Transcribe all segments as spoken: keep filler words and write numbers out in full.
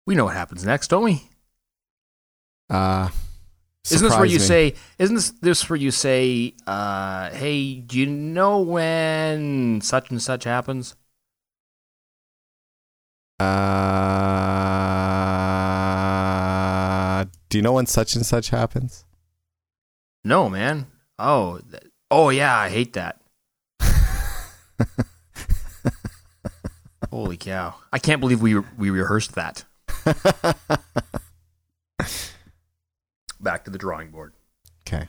We know what happens next, don't we? Uh, isn't this where you me. say? Isn't this this where you say, uh, "Hey, do you know when such and such happens?" Uh, do you know when such and such happens? No, man. Oh, th- oh yeah, I hate that. Holy cow! I can't believe we we rehearsed that. Back to the drawing board. Okay.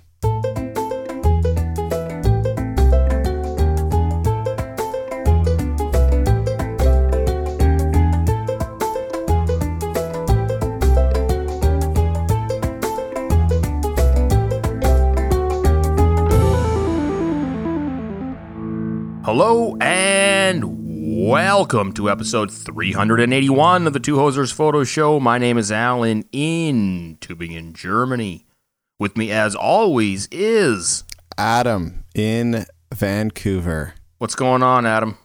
Hello and welcome to episode three eighty-one of the Two Hosers Photo Show. My name is Alan in Tübingen, Germany. With me, as always, is Adam in Vancouver. What's going on, Adam?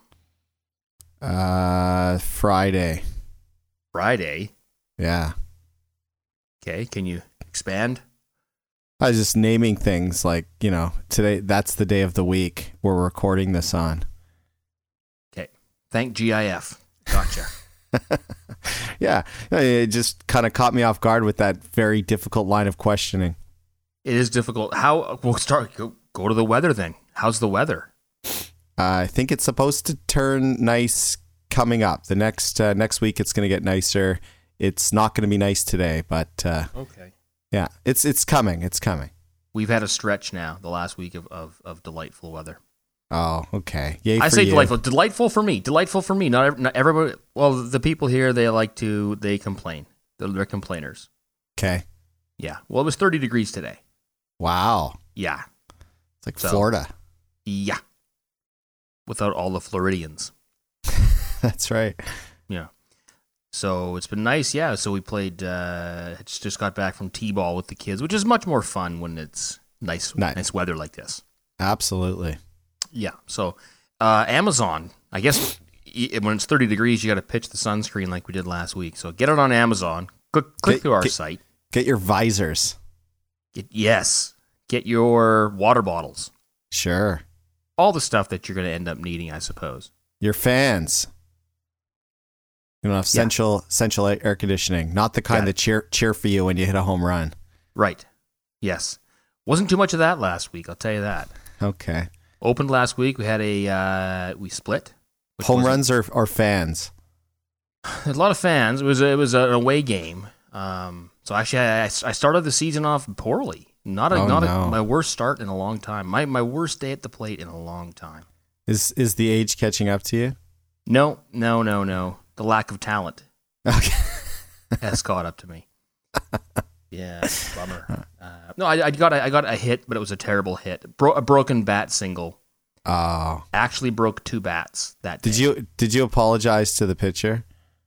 Uh, Friday. Friday. Yeah. Okay, can you expand? I was just naming things like, you know, today, that's the day of the week we're recording this on. Okay, thank G I F. Gotcha. Yeah, it just kind of caught me off guard with that very difficult line of questioning. It is difficult. How, we'll start, go, go to the weather then. How's the weather? Uh, I think it's supposed to turn nice coming up. The next uh, next week it's going to get nicer. It's not going to be nice today, but uh, Okay. yeah, it's it's coming. It's coming. We've had a stretch now, the last week of, of, of delightful weather. Oh, okay. Yay I for say you. delightful. Delightful for me. Delightful for me. Not, ev- not everybody. Well, the people here, they like to, they complain. They're, they're complainers. Okay. Yeah. Well, it was thirty degrees today. Wow. Yeah. It's like So- Florida. Yeah. Without all the Floridians. That's right. Yeah. So it's been nice. Yeah. So we played, uh, just just got back from T-ball with the kids, which is much more fun when it's nice, Nice. nice weather like this. Absolutely. Yeah. So, uh, Amazon, I guess y- when it's thirty degrees, you got to pitch the sunscreen like we did last week. So get it on Amazon. Click, click Get- through our get- site. Get your visors. Get, yes. Get your water bottles. Sure. All the stuff that you're going to end up needing, I suppose. Your fans. You know, have Yeah. central central air conditioning, not the kind Yeah. that cheer cheer for you when you hit a home run. Right. Yes. Wasn't too much of that last week, I'll tell you that. Okay. Opened last week. We had a, uh, we split. which Home wasn't- runs or or fans? A lot of fans. It was, a, it was an away game. Um, so actually, I, I started the season off poorly. Not a, Oh, not no. a, my worst start in a long time. My my worst day at the plate in a long time. Is is the age catching up to you? No, no, no, no. The lack of talent Okay. has caught up to me. Yeah, bummer. Uh, no, I, I got a, I got a hit, but it was a terrible hit. Bro- a broken bat single. Oh. Actually broke two bats that day. Did you did you apologize to the pitcher?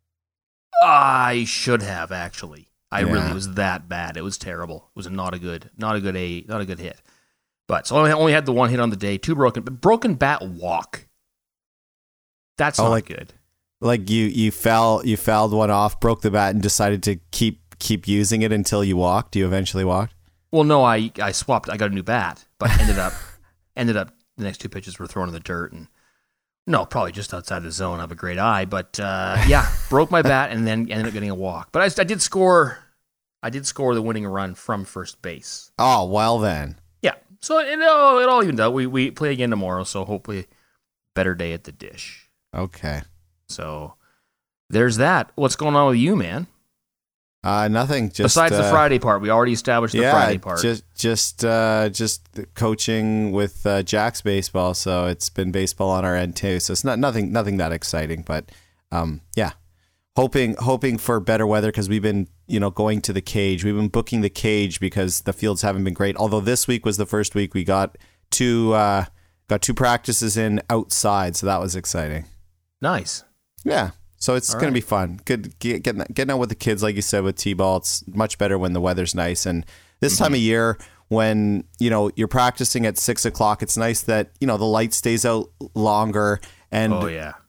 I should have actually. I Yeah. really it was that bad. It was terrible. It was not a good, not a good a, not a good hit. But so I only, only had the one hit on the day. Two broken, but broken bat walk. That's Oh, not like- good. Like you you foul you fouled one off, broke the bat, and decided to keep keep using it until you walked. You eventually walked. Well, no, I I swapped. I got a new bat, but ended up ended up the next two pitches were thrown in the dirt and no, probably just outside the zone. I have a great eye, but uh, yeah, broke my bat and then ended up getting a walk. But I, I did score. I did score the winning run from first base. Oh well then. Yeah, so it all it all evened out. We we play again tomorrow, so hopefully better day at the dish. Okay. So there's that. What's going on with you, man? Uh, nothing. Just Besides the uh, Friday part, we already established the yeah, Friday part. just just uh, just coaching with uh, Jack's baseball. So it's been baseball on our end too. So it's not nothing nothing that exciting, but um, yeah, hoping hoping for better weather because we've been you know going to the cage. We've been booking the cage because the fields haven't been great. Although this week was the first week we got two uh, got two practices in outside, so that was exciting. Nice. Yeah. So it's All going right. to be fun. Good get, getting getting out with the kids, like you said, with T-ball. It's much better when the weather's nice. And this Mm-hmm. time of year, when you know you're practicing at six o'clock, it's nice that you know the light stays out longer. And Oh yeah.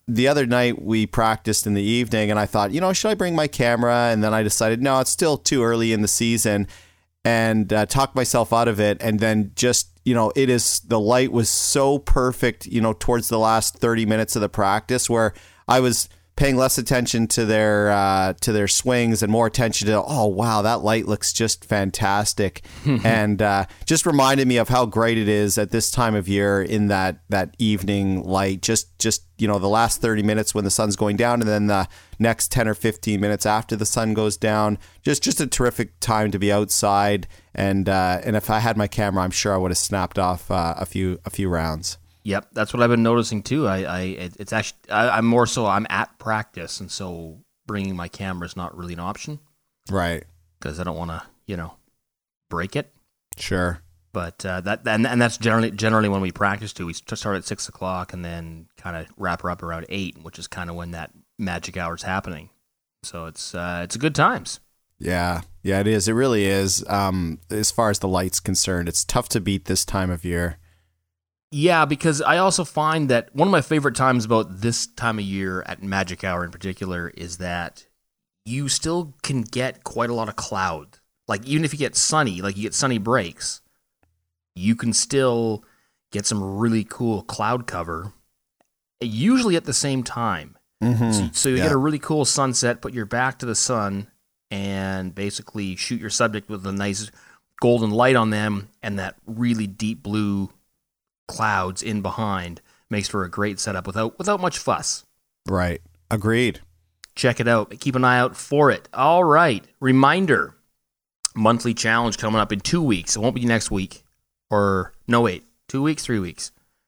the other night we practiced in the evening, and I thought, you know, should I bring my camera? And then I decided, no, it's still too early in the season, and uh, talked myself out of it. And then just, you know, it is, the light was so perfect, you know, towards the last thirty minutes of the practice where I was paying less attention to their uh, to their swings and more attention to, oh, wow, that light looks just fantastic. and uh, just reminded me of how great it is at this time of year in that that evening light. Just, just you know, the last thirty minutes when the sun's going down, and then the next ten or fifteen minutes after the sun goes down. Just just a terrific time to be outside. And uh, and if I had my camera, I'm sure I would have snapped off uh, a few a few rounds. Yep, that's what I've been noticing too. I, I it's actually I, I'm more so I'm at practice, and so bringing my camera is not really an option, right? Because I don't want to, you know, break it. Sure. But uh, that and and that's generally generally when we practice too. We start at six o'clock and then kind of wrap her up around eight, which is kind of when that magic hour is happening. So it's uh, it's a good times. Yeah, yeah, it is. It really is. Um, as far as the light's concerned, it's tough to beat this time of year. Yeah, because I also find that one of my favorite times about this time of year at Magic Hour in particular is that you still can get quite a lot of cloud. Like, even if you get sunny, like you get sunny breaks, you can still get some really cool cloud cover, usually at the same time. Mm-hmm. So, so you yeah. get a really cool sunset, put your back to the sun, and basically shoot your subject with a nice golden light on them, and that really deep blue clouds in behind makes for a great setup without without much fuss. Right. Agreed. Check it out. Keep an eye out for it. All right. Reminder, monthly challenge coming up in two weeks. It won't be next week. Or, no, wait. Two weeks, three weeks.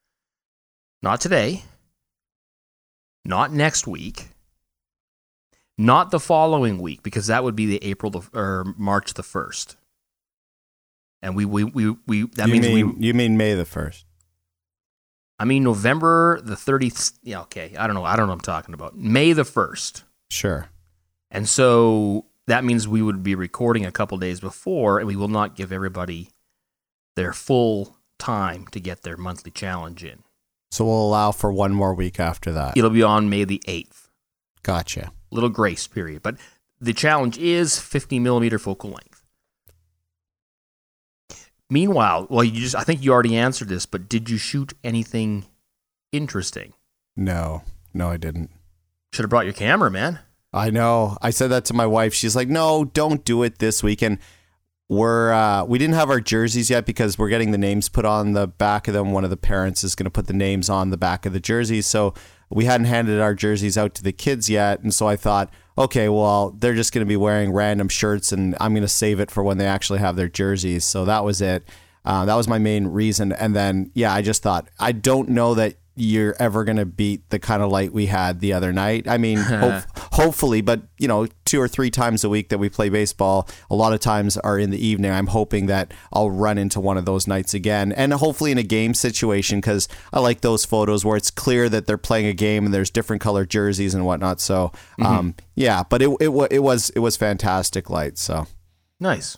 Not today. Not next week. Not the following week, because that would be the April the, or March the first. And we, we, we, we that you means mean, we... You mean May the first. I mean, November the thirtieth. Yeah, okay. I don't know. I don't know what I'm talking about. May the first. Sure. And so that means we would be recording a couple days before, and we will not give everybody their full time to get their monthly challenge in. So we'll allow for one more week after that. It'll be on May the eighth. Gotcha. Little grace period. But the challenge is fifty millimeter focal length. Meanwhile, well, you just I think you already answered this, but did you shoot anything interesting? No. No, I didn't. Should have brought your camera, man. I know. I said that to my wife. She's like, no, don't do it this weekend. We're, uh, we didn't have our jerseys yet because we're getting the names put on the back of them. One of the parents is going to put the names on the back of the jerseys. So we hadn't handed our jerseys out to the kids yet. And so I thought, okay, well, they're just going to be wearing random shirts and I'm going to save it for when they actually have their jerseys. So that was it. Uh, that was my main reason. And then, yeah, I just thought, I don't know that you're ever going to beat the kind of light we had the other night. I mean, hope, hopefully, but you know, two or three times a week that we play baseball, a lot of times are in the evening. I'm hoping that I'll run into one of those nights again, and hopefully in a game situation, because I like those photos where it's clear that they're playing a game and there's different colored jerseys and whatnot. So, mm-hmm. um, yeah, but it it it was it was fantastic light. So nice.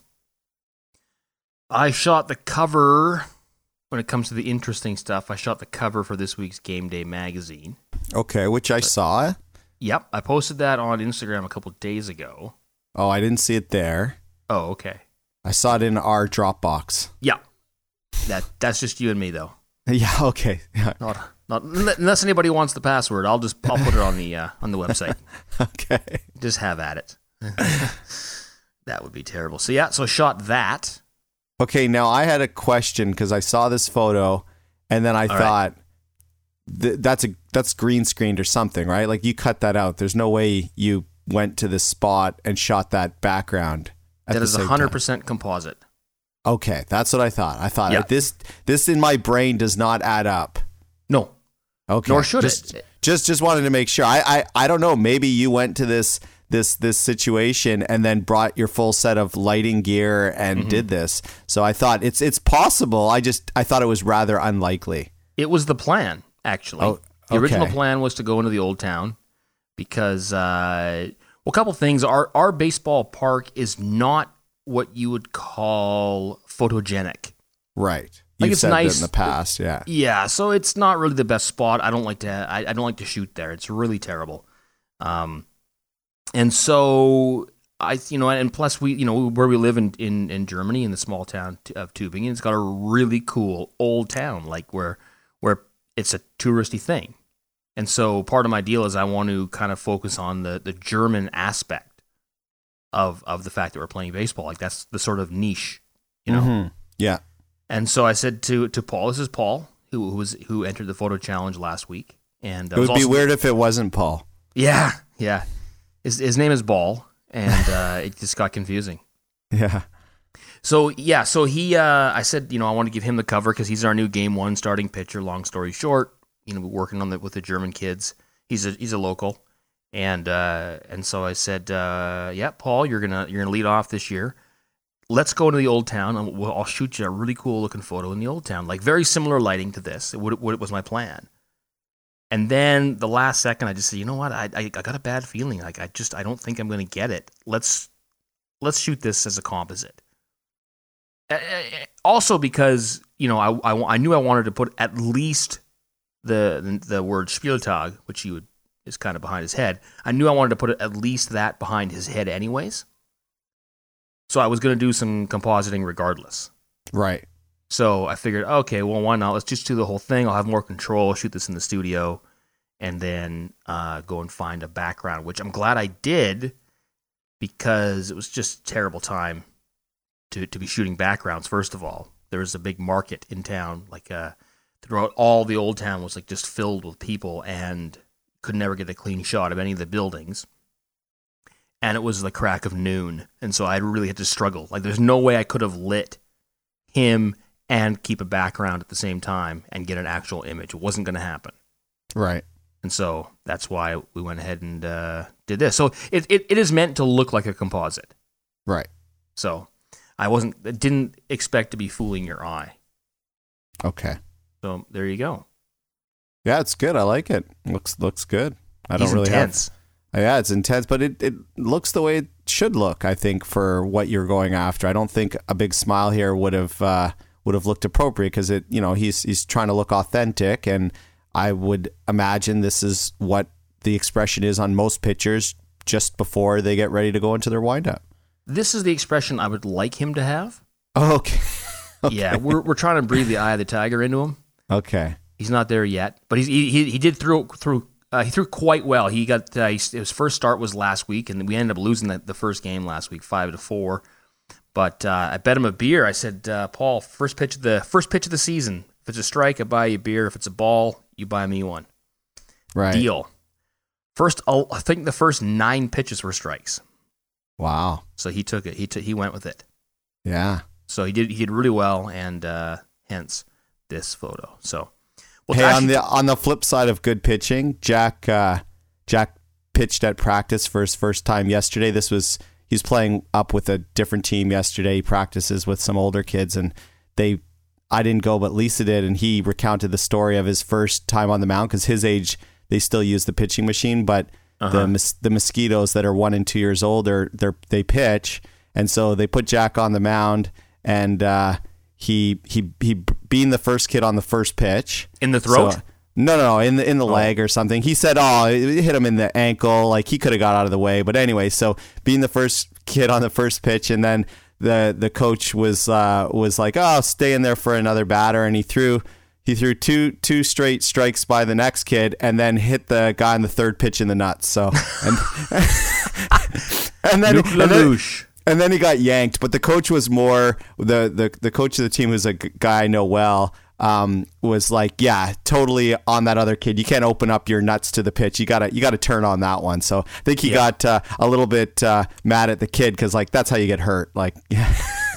I shot the cover. When it comes to the interesting stuff, I shot the cover for this week's Game Day magazine. Okay, which I saw. Yep, I posted that on Instagram a couple days ago. Oh, I didn't see it there. Oh, okay. I saw it in our Dropbox. Yeah, that that's just you and me though. Yeah, okay. Yeah. Not not unless anybody wants the password, I'll just I'll put it on the uh, on the website. Okay. Just have at it. That would be terrible. So yeah, so I shot that. Okay, now I had a question because I saw this photo, and then I All thought right. th- that's a that's green screened or something, right? Like you cut that out. There's no way you went to this spot and shot that background. That is one hundred percent composite. Okay, that's what I thought. I thought yeah. this this in my brain does not add up. No. Okay. Nor should just, it. Just just wanted to make sure. I, I I don't know. Maybe you went to this. this this situation and then brought your full set of lighting gear and mm-hmm. did this. So I thought it's it's possible. I just I thought it was rather unlikely. It was the plan, actually. Oh, okay. The original plan was to go into the old town because uh, well, a couple things. Our our baseball park is not what you would call photogenic. Right. You've it's said nice that in the past, yeah. Yeah, so it's not really the best spot. I don't like to. I, I don't like to shoot there. It's really terrible. Um, and so I, you know, and plus we, you know, where we live in in, in Germany, in the small town of Tübingen, it's got a really cool old town, like where where it's a touristy thing. And so part of my deal is I want to kind of focus on the, the German aspect of of the fact that we're playing baseball. Like that's the sort of niche, you know. Mm-hmm. Yeah. And so I said to to Paul, this is Paul, who who was who entered the photo challenge last week. And it would be weird if it wasn't Paul. Yeah, yeah. His his name is Ball, and uh, it just got confusing. Yeah. So yeah, so he, uh, I said, you know, I want to give him the cover because he's our new game one starting pitcher. Long story short, you know, we're working on the with the German kids. He's a he's a local, and uh, and so I said, uh, yeah, Paul, you're gonna you're gonna lead off this year. Let's go to the old town, and we'll, I'll shoot you a really cool looking photo in the old town, like very similar lighting to this. It, what, what was my plan. And then the last second, I just said, you know what? I, I I got a bad feeling. Like I just I don't think I'm gonna get it. Let's let's shoot this as a composite. Also because, you know, I, I, I knew I wanted to put at least the the, the word Spieltag, which he would is kind of behind his head. I knew I wanted to put at least that behind his head anyways. So I was going to do some compositing regardless. Right. So I figured, okay, well, why not? Let's just do the whole thing. I'll have more control, shoot this in the studio, and then uh, go and find a background, which I'm glad I did because it was just a terrible time to, to be shooting backgrounds. First of all, there was a big market in town, like uh, throughout all the old town was like just filled with people and could never get a clean shot of any of the buildings. And it was the crack of noon, and so I really had to struggle. Like, there's no way I could have lit him and keep a background at the same time and get an actual image. It wasn't going to happen. Right. And so that's why we went ahead and uh, did this. So it, it it is meant to look like a composite. Right. So I wasn't didn't expect to be fooling your eye. Okay. So there you go. Yeah, it's good. I like it. Looks looks good. I He's don't really intense. have. Yeah, it's intense, but it, it looks the way it should look, I think, for what you're going after. I don't think a big smile here would have uh, would have looked appropriate because it, you know, he's he's trying to look authentic, and I would imagine this is what the expression is on most pitchers just before they get ready to go into their windup. This is the expression I would like him to have. Oh, okay. okay. Yeah, we're we're trying to breathe the eye of the tiger into him. Okay. He's not there yet, but he's, he he he did throw through. Uh, he threw quite well. He got uh, he, his first start was last week, and we ended up losing the, the first game last week, five to four. But uh, I bet him a beer. I said, uh, Paul, first pitch of the first pitch of the season. If it's a strike, I buy you a beer. If it's a ball, you buy me one. Right. Deal. First, I think the first nine pitches were strikes. Wow. So he took it. He t- he went with it. Yeah. So he did he did really well, and uh, hence this photo. So. Well, hey, actually, on the on the flip side of good pitching, Jack uh, Jack pitched at practice for his first time yesterday. This was he's playing up with a different team yesterday. He practices with some older kids, and they I didn't go, but Lisa did, and he recounted the story of his first time on the mound because his age they still use the pitching machine, but uh-huh. the mos- the mosquitoes that are one and two years old are they they pitch, and so they put Jack on the mound and. Uh, He he he being the first kid on the first pitch in the throat. So, no, no, no, in the in the oh. leg or something. He said, "Oh, it hit him in the ankle. Like he could have got out of the way." But anyway, so being the first kid on the first pitch, and then the the coach was uh, was like, "Oh, stay in there for another batter," and he threw he threw two two straight strikes by the next kid, and then hit the guy on the third pitch in the nuts. So and and then. And then And then he got yanked, but the coach was more the the, the coach of the team, who's a guy I know well, um, was like, yeah, totally on that other kid. You can't open up your nuts to the pitch. You gotta you gotta turn on that one. So I think he yeah. got uh, a little bit uh, mad at the kid because like that's how you get hurt. Like, yeah.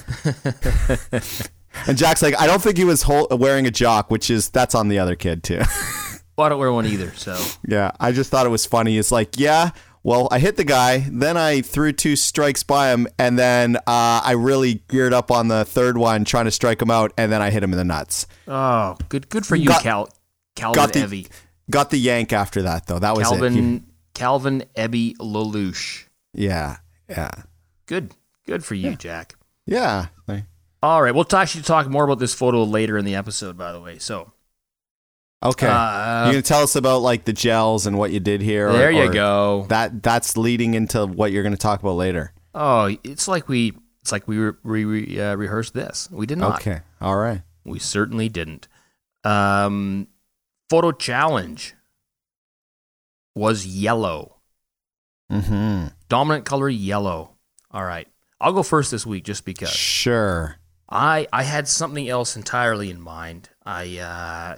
And Jack's like, I don't think he was whole, wearing a jock, which is that's on the other kid too. Well, I don't wear one either. So yeah, I just thought it was funny. It's like, yeah. Well, I hit the guy, then I threw two strikes by him, and then uh, I really geared up on the third one trying to strike him out, and then I hit him in the nuts. Oh, good good for you, got, Cal, Calvin got the, Evie. Got the yank after that, though. That was Calvin, it. He, Calvin Ebby Lelouch. Yeah, yeah. Good. Good for you, yeah. Jack. Yeah. All right. We'll actually talk more about this photo later in the episode, by the way. So, Okay. Uh, you're going to tell us about like the gels and what you did here. there or, you or go. That that's leading into what you're going to talk about later. Oh, it's like we it's like we re- re- uh, rehearsed this. We did not. Okay. All right. We certainly didn't. Um, photo challenge was yellow. Mm-hmm. Dominant color yellow. All right. I'll go first this week just because. Sure. I I had something else entirely in mind. I uh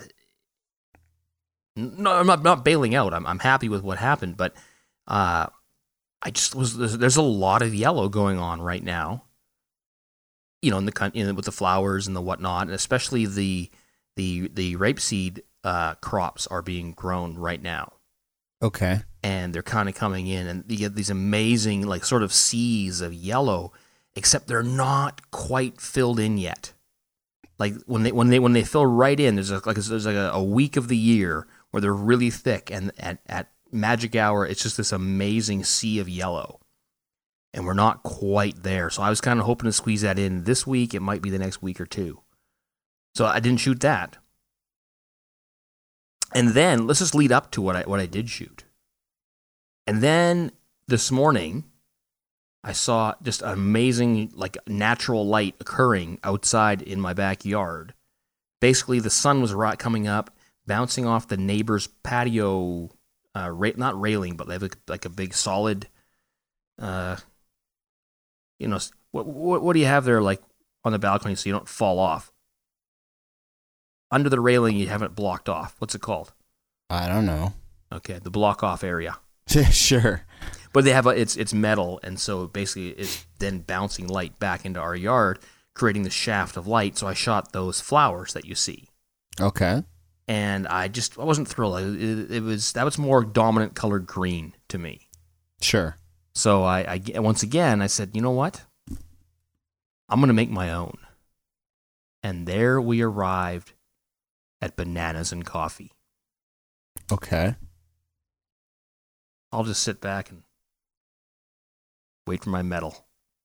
no, I'm not not bailing out. I'm I'm happy with what happened, but uh I just was there's, there's a lot of yellow going on right now. You know, in the coun- in with the flowers and the whatnot, and especially the the the rapeseed uh, crops are being grown right now, Okay. and they're kind of coming in, and you get these amazing like sort of seas of yellow, except they're not quite filled in yet. Like when they when they when they fill right in, there's a, like there's like a, a week of the year where they're really thick, and at at magic hour, it's just this amazing sea of yellow. And we're not quite there. So I was kind of hoping to squeeze that in this week. It might be the next week or two. So I didn't shoot that. And then let's just lead up to what I what I did shoot. And then this morning, I saw just amazing, like natural light occurring outside in my backyard. Basically, the sun was right coming up, bouncing off the neighbor's patio, uh, ra- not railing, but they have a, like a big solid. Uh, You know, what, what what do you have there, like on the balcony, so you don't fall off? Under the railing, you have it blocked off. What's it called? I don't know. Okay, the block off area. Sure. But they have a, it's it's metal, and so basically it's then bouncing light back into our yard, creating the shaft of light. So I shot those flowers that you see, Okay. and I just I wasn't thrilled. It, it was that was more dominant colored green to me. Sure. So I, I once again I said, you know what? I'm gonna make my own. And there we arrived at Bananas and Coffee. Okay. I'll just sit back and wait for my medal.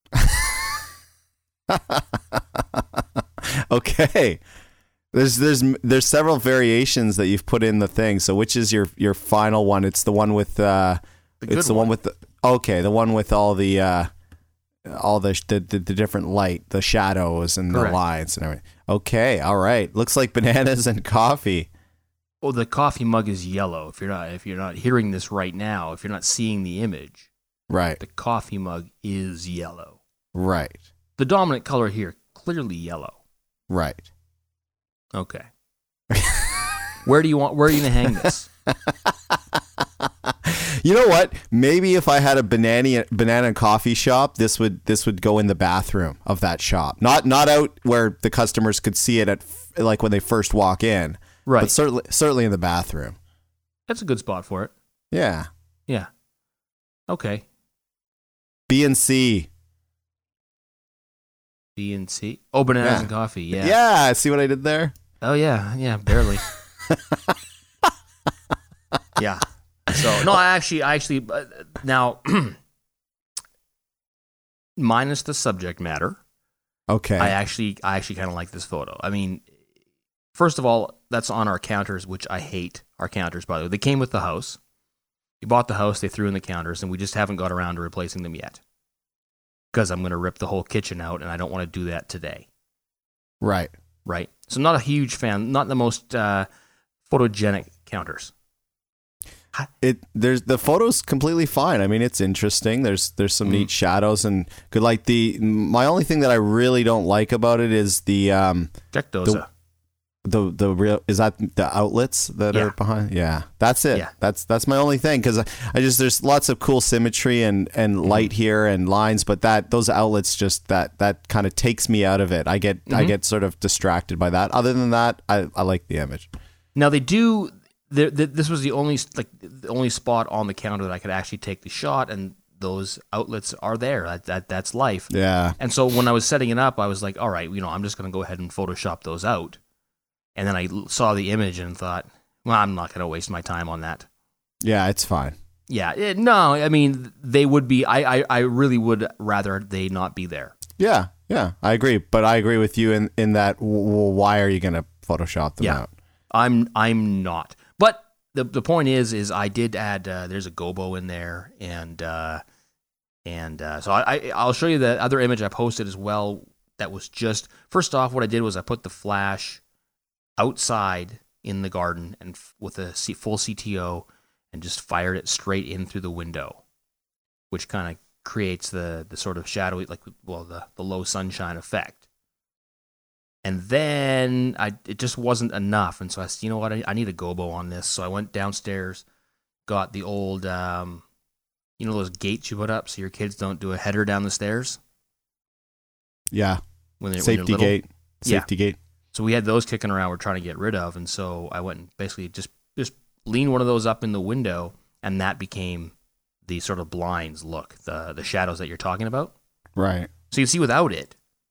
Okay. There's there's there's several variations that you've put in the thing. So which is your your final one? It's the one with uh The good it's the one. one with the okay, the one with all the uh all the the, the, the different light, the shadows and Correct. the lines and everything. Okay, all right. Looks like Bananas and Coffee. Well, the coffee mug is yellow. If you're not if you're not hearing this right now, if you're not seeing the image, Right. the coffee mug is yellow. Right. The dominant color here, clearly yellow. Right. Okay. Where do you want where are you gonna hang this? You know what? Maybe if I had a banana banana and coffee shop, this would this would go in the bathroom of that shop. Not not out where the customers could see it at like when they first walk in. Right. But certainly certainly in the bathroom. That's a good spot for it. Yeah. Yeah. Okay. B and C. B and C. Oh, bananas Yeah. and coffee. Yeah. Yeah. See what I did there? Oh yeah. Yeah. Barely. Yeah. So no, I actually, I actually uh, now minus the subject matter. Okay. I actually, I actually kind of like this photo. I mean, first of all, that's on our counters, which I hate our counters. By the way, they came with the house. You bought the house, they threw in the counters, and we just haven't got around to replacing them yet. Because I'm going to rip the whole kitchen out, and I don't want to do that today. Right. Right. So not a huge fan, not the most uh, photogenic counters. It there's the photo's completely fine. I mean, it's interesting. There's there's some Mm. neat shadows and good. Like the my only thing that I really don't like about it is the um Check those The- out. the the real is that the outlets that Yeah. are behind. Yeah, that's it. Yeah. That's that's my only thing because I, I just there's lots of cool symmetry and and Mm-hmm. light here and lines, but that those outlets just that that kind of takes me out of it. I get I Mhm. get sort of distracted by that. Other than that, I I like the image. Now they do. There, th- this was the only like the only spot on the counter that I could actually take the shot, and those outlets are there. That, that that's life. Yeah. And so when I was setting it up, I was like, all right, you know, I'm just going to go ahead and Photoshop those out. And then I l- saw the image and thought, well, I'm not going to waste my time on that. Yeah, it's fine. Yeah, it, no, I mean they would be. I, I I really would rather they not be there. Yeah, yeah, I agree. But I agree with you in, in that w- w- why are you going to Photoshop them Yeah. out? I'm I'm not. But the the point is is I did add uh, there's a gobo in there, and uh, and uh, so I, I I'll show you the other image I posted as well. That was just first off, what I did was I put the flash outside in the garden and f- with a C- full C T O and just fired it straight in through the window, which kind of creates the the sort of shadowy, like well the the low sunshine effect. And then I it just wasn't enough, and so I said, you know what, I, I need a gobo on this. So I went downstairs, got the old, um, you know, those gates you put up so your kids don't do a header down the stairs. Yeah, when they're, safety when they're gate, safety yeah. gate. So we had those kicking around. We're trying to get rid of, and so I went and basically just just leaned one of those up in the window, and that became the sort of blinds look, the the shadows that you're talking about. Right. So you see without it,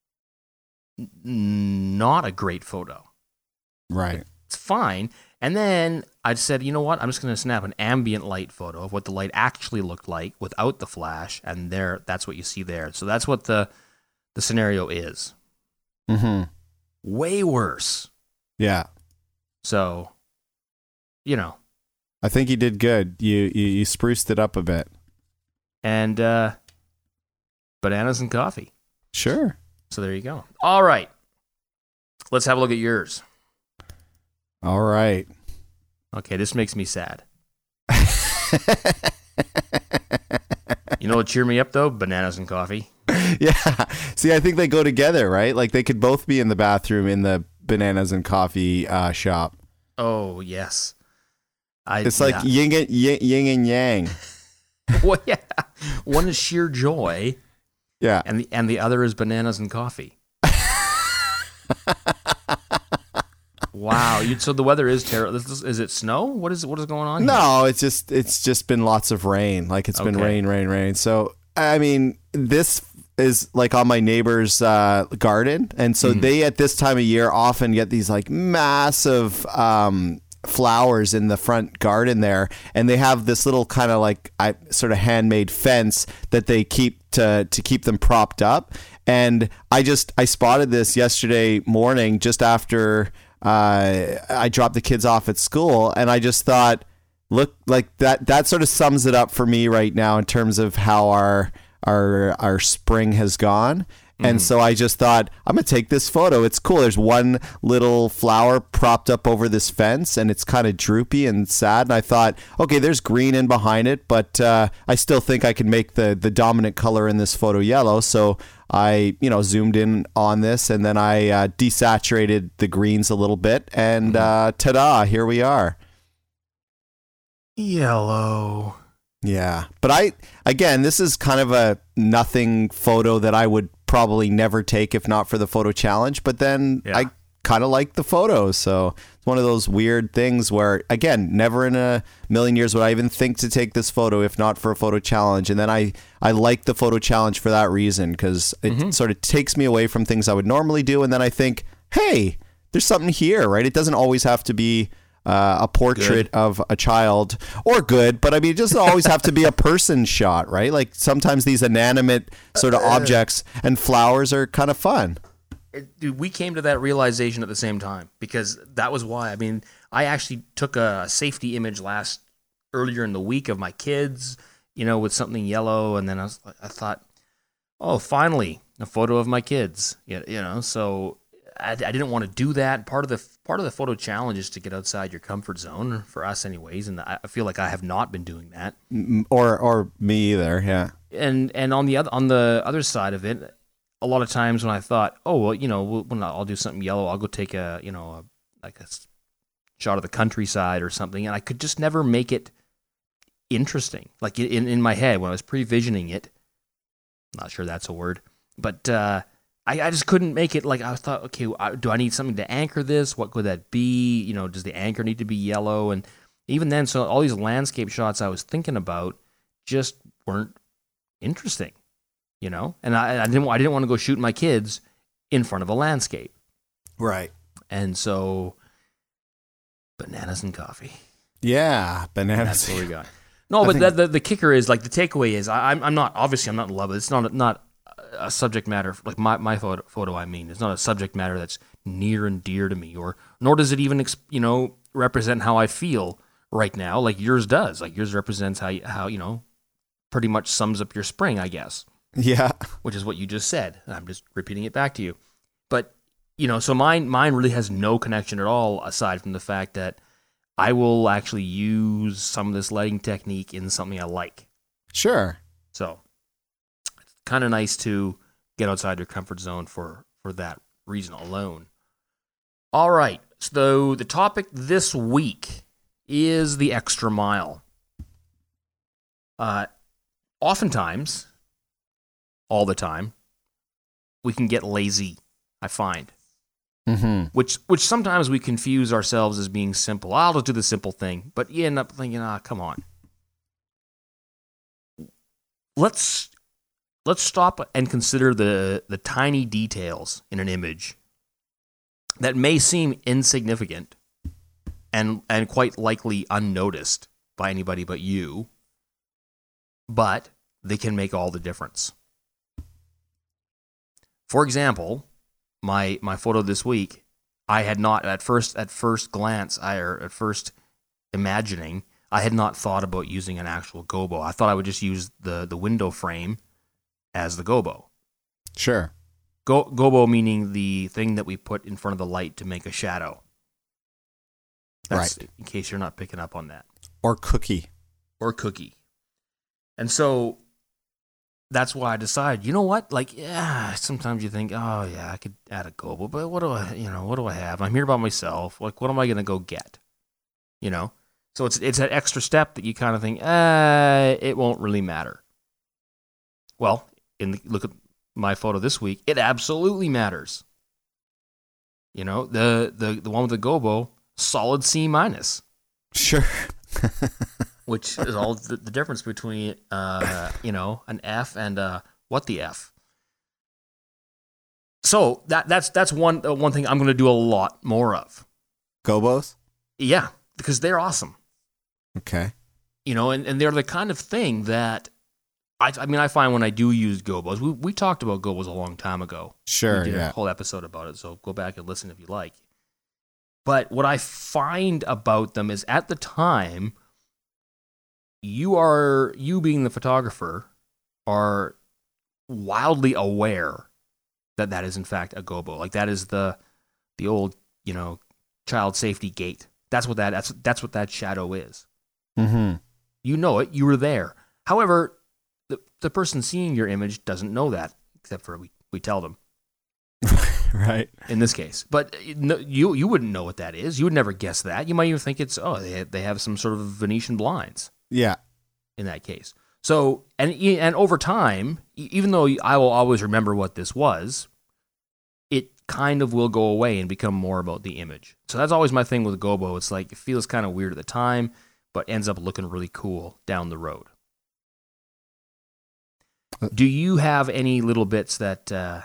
n- not a great photo. Right. It's fine. And then I said, you know what? I'm just going to snap an ambient light photo of what the light actually looked like without the flash, and there, that's what you see there. So that's what the the scenario is. Mm-hmm. Way worse. Yeah. So, you know. I think you did good. You you, you spruced it up a bit. And uh, bananas and coffee. Sure. So there you go. All right. Let's have a look at yours. All right. Okay, this makes me sad. You know what cheer me up, though? Bananas and coffee. Yeah. See, I think they go together, right? Like they could both be in the bathroom in the bananas and coffee uh, shop. Oh, yes. I, It's like yeah. yin and, yin, yin and yang. Well, yeah. One is sheer joy, Yeah. and the and the other is bananas and coffee. Wow. You, so the weather is terrible. Is, is it snow? What is what is going on here? No, it's just it's just been lots of rain. Like it's been Okay. rain, rain, rain. So I mean, this is like on my neighbor's uh, garden, and so Mhm. they at this time of year often get these like massive um, flowers in the front garden there, and they have this little kind of like I sort of handmade fence that they keep to to keep them propped up. And I just I spotted this yesterday morning just after uh, I dropped the kids off at school, and I just thought, look, like that that sort of sums it up for me right now in terms of how our our our spring has gone. And so I just thought, I'm going to take this photo. It's cool. There's one little flower propped up over this fence, and it's kind of droopy and sad. And I thought, okay, there's green in behind it, but uh, I still think I can make the, the dominant color in this photo yellow. So I, you know, zoomed in on this, and then I uh, desaturated the greens a little bit. And uh, ta-da, here we are. Yellow. Yeah. But I, again, this is kind of a nothing photo that I would probably never take if not for the photo challenge. But then Yeah. I kind of like the photos. So it's one of those weird things where, again, never in a million years would I even think to take this photo if not for a photo challenge. And then I, I like the photo challenge for that reason, because it Mm-hmm. sort of takes me away from things I would normally do. And then I think, hey, there's something here, right? It doesn't always have to be Uh, a portrait Good. of a child, or good, but I mean, it doesn't always have to be a person shot, right? Like sometimes these inanimate sort of objects and flowers are kind of fun. It- dude, we came to that realization at the same time, because that was why. I mean, I actually took a safety image last earlier in the week of my kids, you know, with something yellow, and then I was, I thought, oh, finally, a photo of my kids, you you know. So I, I didn't want to do that. Part of the part of the photo challenge is to get outside your comfort zone, for us, anyways. And I I feel like I have not been doing that. M- Or, or me either. Yeah. And and on the other on the other side of it, a lot of times when I thought, oh well, you know, when I'll do something yellow, I'll go take a you know a, like a s- shot of the countryside or something, and I could just never make it interesting. Like in in my head when I was pre-visioning it, not sure that's a word, but uh, I I just couldn't make it. Like I thought, okay, I- do I need something to anchor this? What could that be? You know, does the anchor need to be yellow? And even then, so all these landscape shots I was thinking about just weren't interesting, you know. And I, I didn't I didn't want to go shoot my kids in front of a landscape, Right. and so bananas and coffee. Yeah. Bananas. That's what we got. No, I but think- the, the the kicker is, like, the takeaway is I, I'm I'm not obviously I'm not in love with it. It's not not a subject matter like my my photo, photo. I mean, it's not a subject matter that's near and dear to me, or nor does it even you know represent how I feel right now, like yours does. Like yours represents how how you know pretty much sums up your spring, I guess. Yeah, which is what you just said. I'm just repeating it back to you. But you know, so mine mine really has no connection at all aside from the fact that I will actually use some of this lighting technique in something I like. Sure. So it's kind of nice to get outside your comfort zone for, for that reason alone. All right. So the topic this week is the extra mile. Uh, oftentimes, all the time, we can get lazy, I find. Mm-hmm. Which which sometimes we confuse ourselves as being simple. I'll just do the simple thing. But you end up thinking, ah, come on. Let's let's stop and consider the, the tiny details in an image that may seem insignificant and and quite likely unnoticed by anybody but you, but they can make all the difference. For example, my my photo this week, I had not at first at first glance, I or at first imagining, I had not thought about using an actual gobo. I thought I would just use the the window frame as the gobo. Sure. Go, gobo meaning the thing that we put in front of the light to make a shadow. That's right. In case you're not picking up on that. Or cookie. Or cookie. And so that's why I decided, you know what? Like, yeah, sometimes you think, oh, yeah, I could add a gobo, but what do I, you know, what do I have? I'm here by myself. Like, what am I going to go get? You know? So it's it's that extra step that you kind of think, uh, it won't really matter. Well, in the, look at my photo this week, it absolutely matters. You know, the the, the one with the gobo, solid C minus. Sure. Which is all the, the difference between, uh, you know, an F and uh, what the F. So that that's that's one uh, one thing I'm going to do a lot more of. Gobos? Yeah, because they're awesome. Okay. You know, and, and they're the kind of thing that, I I mean, I find when I do use gobos, we we talked about gobos a long time ago. Sure, we did yeah. a whole episode about it, so go back and listen if you like. But what I find about them is at the time, you are, you being the photographer, are wildly aware that that is in fact a gobo. Like that is the the old, you know, child safety gate. That's what that that's that's what that shadow is. Mm-hmm. You know it. You were there. However, the the person seeing your image doesn't know that, except for we, we tell them. Right. In this case, but no, you you wouldn't know what that is. You would never guess that. You might even think it's oh they they have some sort of Venetian blinds. Yeah. In that case. So, and and over time, even though I will always remember what this was, it kind of will go away and become more about the image. So that's always my thing with gobo. It's like, it feels kind of weird at the time, but ends up looking really cool down the road. Do you have any little bits that uh,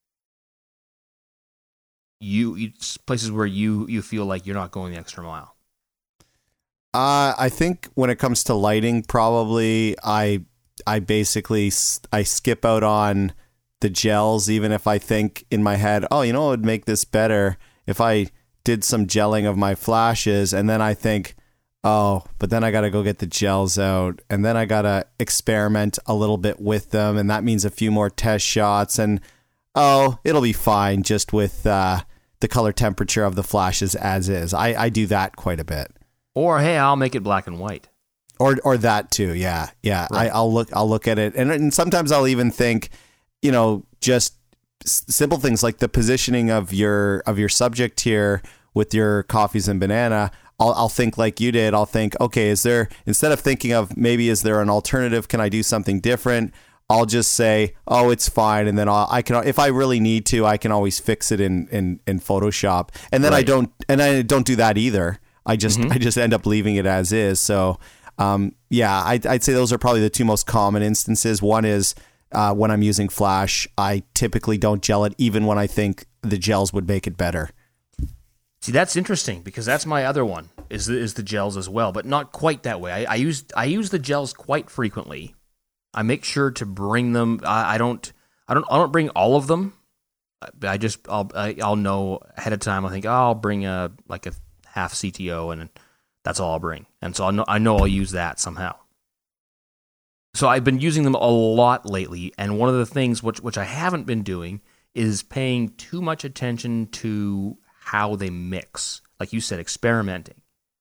you, you, places where you, you feel like you're not going the extra mile? Uh, I think when it comes to lighting, probably I I basically I skip out on the gels, even if I think in my head, oh, you know what would make this better if I did some gelling of my flashes, and then I think, oh, but then I got to go get the gels out, and then I got to experiment a little bit with them, and that means a few more test shots, and oh, it'll be fine just with uh, the color temperature of the flashes as is. I, I do that quite a bit. Or, hey, I'll make it black and white. Or or that too, yeah, yeah. Right. I, I'll look I'll look at it, and, and sometimes I'll even think, you know, just s- simple things like the positioning of your of your subject here with your coffees and banana. I'll I'll think like you did. I'll think, okay, is there, instead of thinking of maybe is there an alternative? Can I do something different? I'll just say, oh, it's fine, and then I'll, I can, if I really need to, I can always fix it in in, in Photoshop, and then Right. I don't and I don't do that either. I just Mm-hmm. I just end up leaving it as is. So um, yeah, I'd, I'd say those are probably the two most common instances. One is uh, when I'm using Flash, I typically don't gel it, even when I think the gels would make it better. See, that's interesting because that's my other one is the, is the gels as well, but not quite that way. I, I use I use the gels quite frequently. I make sure to bring them. I, I don't I don't I don't bring all of them. I just I'll I, I'll know ahead of time. I think oh, I'll bring a like a half C T O and that's all I'll bring. And so I know I know I'll use that somehow. So I've been using them a lot lately, and one of the things which which I haven't been doing is paying too much attention to how they mix. Like you said, experimenting.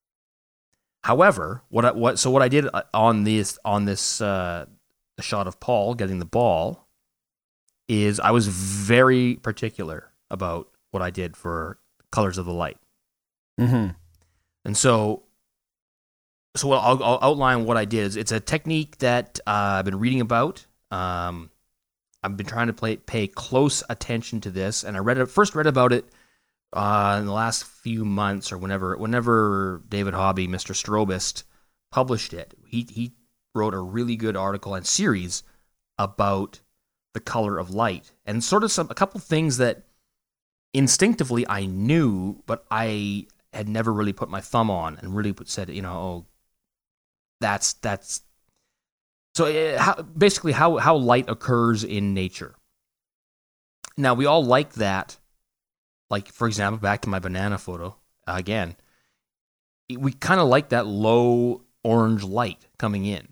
However, what I, what so what I did on this on this uh, shot of Paul getting the ball is I was very particular about what I did for colors of the light. Mm-hmm. And so, so I'll, I'll outline what I did. It's a technique that uh, I've been reading about. Um, I've been trying to play, pay close attention to this, and I read it, first read about it uh, in the last few months, or whenever whenever David Hobby, Mister Strobist, published it. He he wrote a really good article and series about the color of light, and sort of some a couple things that instinctively I knew, but I had never really put my thumb on and really put, said, you know, oh, that's that's. So uh, how, basically, how how light occurs in nature. Now we all like that. Like for example, back to my banana photo uh, again. We kind of like that low orange light coming in.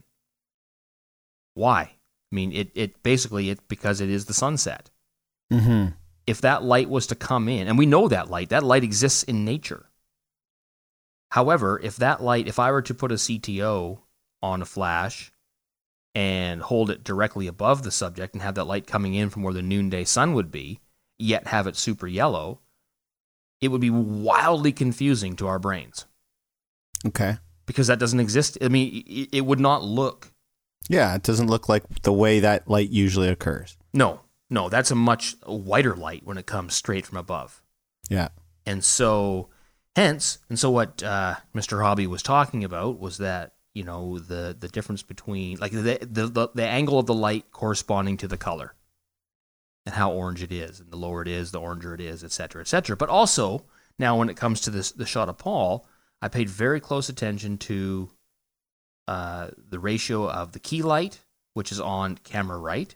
Why? I mean, it, it basically, it because it is the sunset. Mm-hmm. If that light was to come in, and we know that light, that light exists in nature. However, if that light, if I were to put a C T O on a flash and hold it directly above the subject and have that light coming in from where the noonday sun would be, yet have it super yellow, it would be wildly confusing to our brains. Okay. Because that doesn't exist. I mean, it, it would not look. Yeah, it doesn't look like the way that light usually occurs. No, no, that's a much whiter light when it comes straight from above. Yeah. And so, hence, and so what uh, Mister Hobby was talking about was that, you know, the, the difference between, like, the, the, the, the angle of the light corresponding to the color and how orange it is. And the lower it is, the oranger it is, et cetera, et cetera. But also, now when it comes to this the shot of Paul, I paid very close attention to uh, the ratio of the key light, which is on camera right,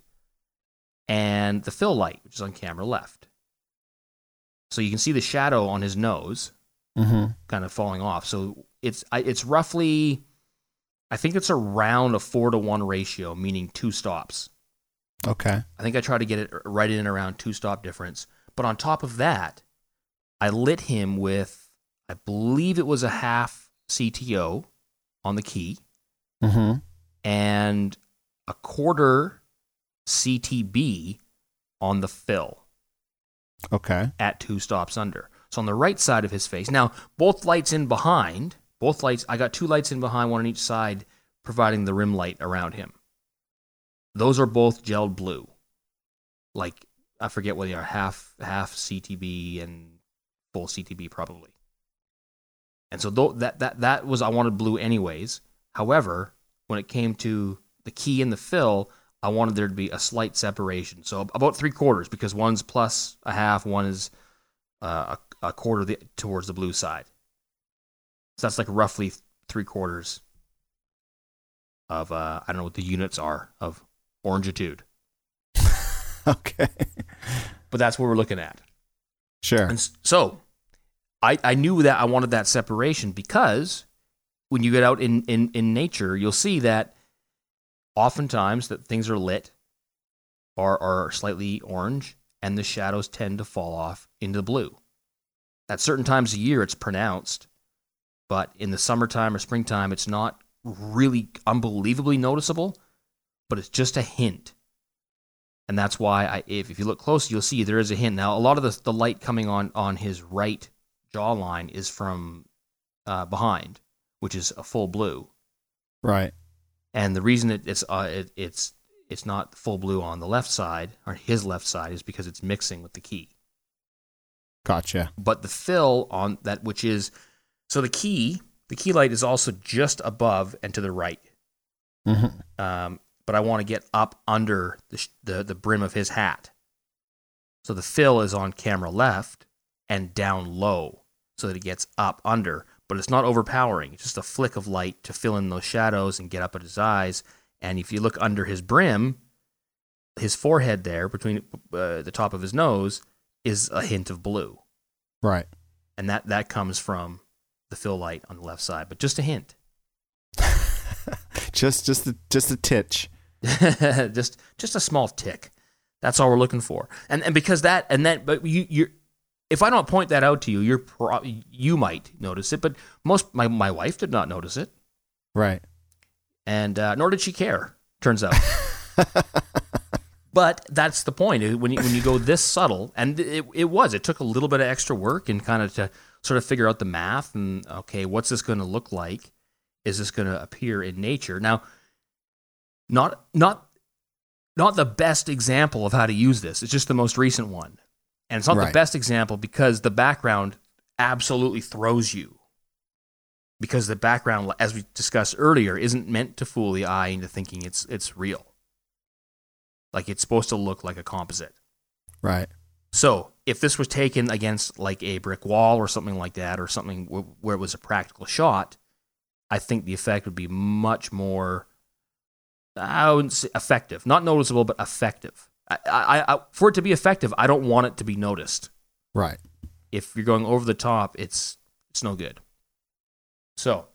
and the fill light, which is on camera left. So you can see the shadow on his nose mm-hmm. kind of falling off. So it's it's roughly, I think it's around a four to one ratio, meaning two stops. Okay. I think I tried to get it right in around two stop difference. But on top of that, I lit him with, I believe it was a half C T O on the key mm-hmm. and a quarter C T B on the fill. Okay. At two stops under. So on the right side of his face. Now, both lights in behind, both lights, I got two lights in behind, one on each side, providing the rim light around him. Those are both gelled blue. Like, I forget what they are, half half C T B and full C T B probably. And so th- that that that was, I wanted blue anyways. However, when it came to the key and the fill, I wanted there to be a slight separation. So about three quarters, because one's plus a half, one is uh, a, a quarter the, towards the blue side. So that's like roughly three quarters of, uh, I don't know what the units are, of orangitude. Okay. But that's what we're looking at. Sure. And so I, I knew that I wanted that separation because when you get out in, in, in nature, you'll see that oftentimes that things are lit or are slightly orange and the shadows tend to fall off into the blue. At certain times of year, it's pronounced, but in the summertime or springtime, it's not really unbelievably noticeable, but it's just a hint. And that's why, I, if, if you look close, you'll see there is a hint. Now, a lot of the, the light coming on, on his right jawline is from uh, behind, which is a full blue. Right. And the reason it, it's uh, it, it's it's not full blue on the left side, or his left side, is because it's mixing with the key. Gotcha. But the fill on that, which is, so the key, the key light is also just above and to the right. Mm-hmm. Um, but I want to get up under the, the the brim of his hat. So the fill is on camera left and down low so that it gets up under, but it's not overpowering. It's just a flick of light to fill in those shadows and get up at his eyes. And if you look under his brim, his forehead there between uh, the top of his nose is a hint of blue. Right. And that, that comes from the fill light on the left side, but just a hint. just just a, just a titch. just just a small tick. That's all we're looking for. And and because that and that but you you if I don't point that out to you, you're pro- you might notice it, but most my my wife did not notice it. Right. And uh, nor did she care, turns out. But that's the point. When you, when you go this subtle, and it, it was, it took a little bit of extra work and kind of to sort of figure out the math and, okay, what's this going to look like? Is this going to appear in nature? Now, not not not the best example of how to use this. It's just the most recent one. And it's not Right. the best example because the background absolutely throws you. Because the background, as we discussed earlier, isn't meant to fool the eye into thinking it's it's real. Like it's supposed to look like a composite. Right. So if this was taken against like a brick wall or something like that, or something w- where it was a practical shot, I think the effect would be much more, I wouldn't say effective, not noticeable, but effective. I, I, I, for it to be effective, I don't want it to be noticed. Right. If you're going over the top, it's it's no good. So,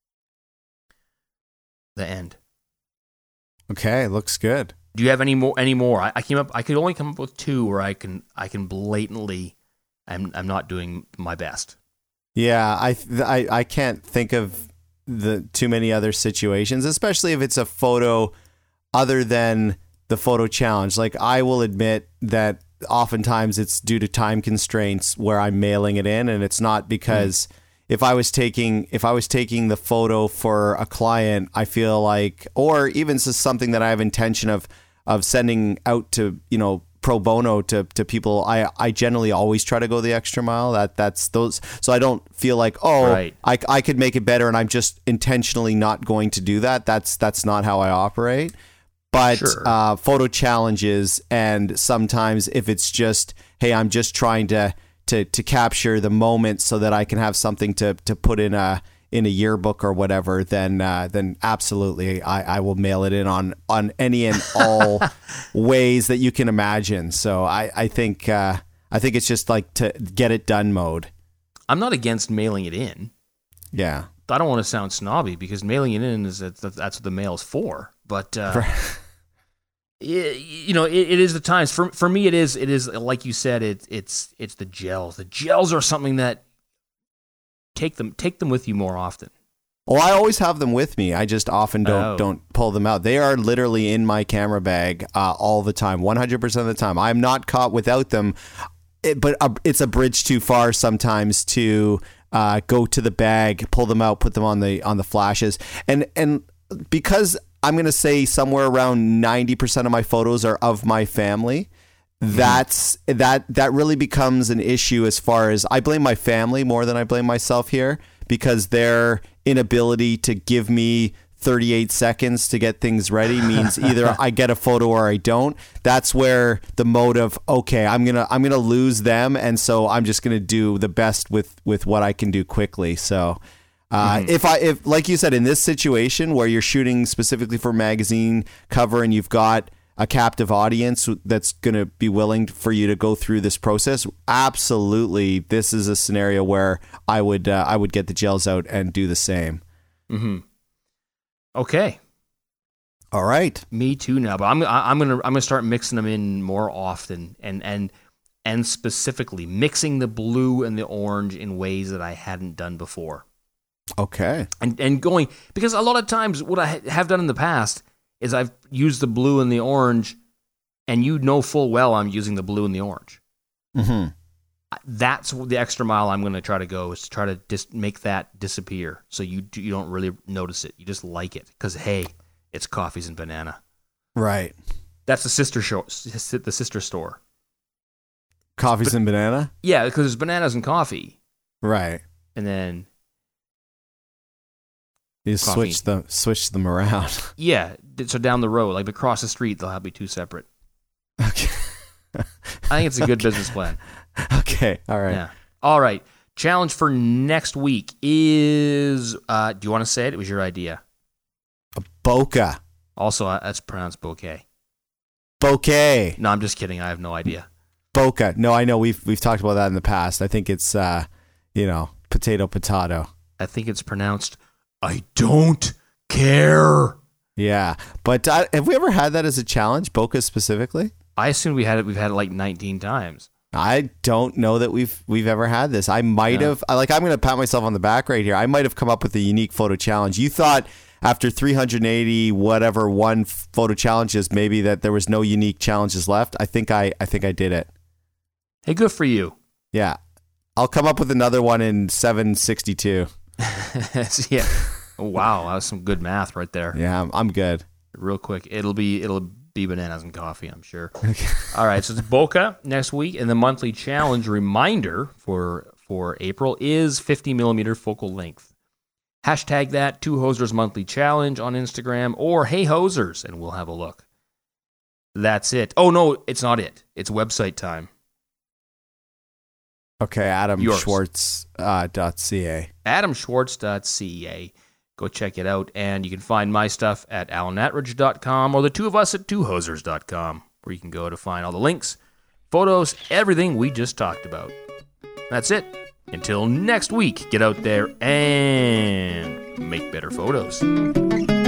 the end. Okay, looks good. Do you have any more? Any more? I, I came up. I could only come up with two where I can I can blatantly, I'm I'm not doing my best. Yeah, I I I can't think of the too many other situations, especially if it's a photo other than the photo challenge. Like I will admit that oftentimes it's due to time constraints where I'm mailing it in, and it's not because mm. if I was taking if I was taking the photo for a client, I feel like, or even just something that I have intention of of sending out to, you know, pro bono to, to people, I, I generally always try to go the extra mile. That that's those. So I don't feel like, oh, right. I, I could make it better and I'm just intentionally not going to do that. That's, that's not how I operate. But Sure. uh, photo challenges, and sometimes if it's just, hey, I'm just trying to, to, to capture the moment so that I can have something to, to put in a, in a yearbook or whatever, then uh, then absolutely I, I will mail it in on on any and all ways that you can imagine. So I I think uh, I think it's just like to get it done mode. I'm not against mailing it in. Yeah, I don't want to sound snobby because mailing it in is that's what the mail's for. But uh, it, you know, it, it is the times for for me. It is it is like you said. It it's it's the gels. The gels are something that. Take them, take them with you more often. Well, I always have them with me. I just often don't Oh. don't pull them out. They are literally in my camera bag uh, all the time, one hundred percent of the time. I'm not caught without them. It, but uh, it's a bridge too far sometimes to uh, go to the bag, pull them out, put them on the on the flashes, and and because I'm going to say somewhere around ninety percent of my photos are of my family. That's that that really becomes an issue as far as I blame my family more than I blame myself here, because their inability to give me thirty-eight seconds to get things ready means either I get a photo or I don't. That's where the mode of, okay, I'm going to I'm going to lose them, and so I'm just going to do the best with with what I can do quickly. So Uh, mm-hmm. If I, if like you said, in this situation where you're shooting specifically for magazine cover and you've got a captive audience that's going to be willing for you to go through this process, absolutely, this is a scenario where I would uh, I would get the gels out and do the same. Mm-hmm. Okay. All right. Me too now, but I'm I'm gonna I'm gonna start mixing them in more often, and and and specifically mixing the blue and the orange in ways that I hadn't done before. Okay. And and going, because a lot of times what I have done in the past is I've used the blue and the orange, and you know full well I'm using the blue and the orange. Mm-hmm. That's the extra mile I'm going to try to go, is to try to dis- make that disappear, so you you don't really notice it. You just like it because, hey, it's coffees and banana. Right. That's the sister show, the sister store. Coffees but, and banana? Yeah, because there's bananas and coffee. Right. And then you just switch them switch them around. Yeah, so down the road, like across the street, they'll have to be two separate. Okay. I think it's a good okay. business plan. Okay. All right. Yeah. All right. Challenge for next week is, uh, do you want to say it? It was your idea. A bokeh. Also, uh, that's pronounced bouquet. Bouquet. No, I'm just kidding. I have no idea. Boca. No, I know we've we've talked about that in the past. I think it's uh, you know, potato potato. I think it's pronounced I don't care. Yeah. But uh, have we ever had that as a challenge, Boca specifically? I assume we had it we've had it like nineteen times. I don't know that we've we've ever had this. I might Yeah. have like I'm going to pat myself on the back right here. I might have come up with a unique photo challenge. You thought after three hundred eighty whatever one photo challenges maybe that there was no unique challenges left. I think I I think I did it. Hey, good for you. Yeah. I'll come up with another one in seven sixty-two. Yeah. Wow, that was some good math right there. Yeah, I'm, I'm good. Real quick, it'll be it'll be bananas and coffee, I'm sure. All right, so it's Boca next week, and the monthly challenge reminder for for April is fifty millimeter focal length. Hashtag that Two Hosers Monthly Challenge on Instagram or Hey Hosers, and we'll have a look. That's it. Oh no, it's not it. It's website time. Okay, Adam Yours. Schwartz uh, dot ca. adam schwartz dot c a. Go check it out, and you can find my stuff at alan atridge dot com or the two of us at two hosers dot com, where you can go to find all the links, photos, everything we just talked about. That's it. Until next week, get out there and make better photos.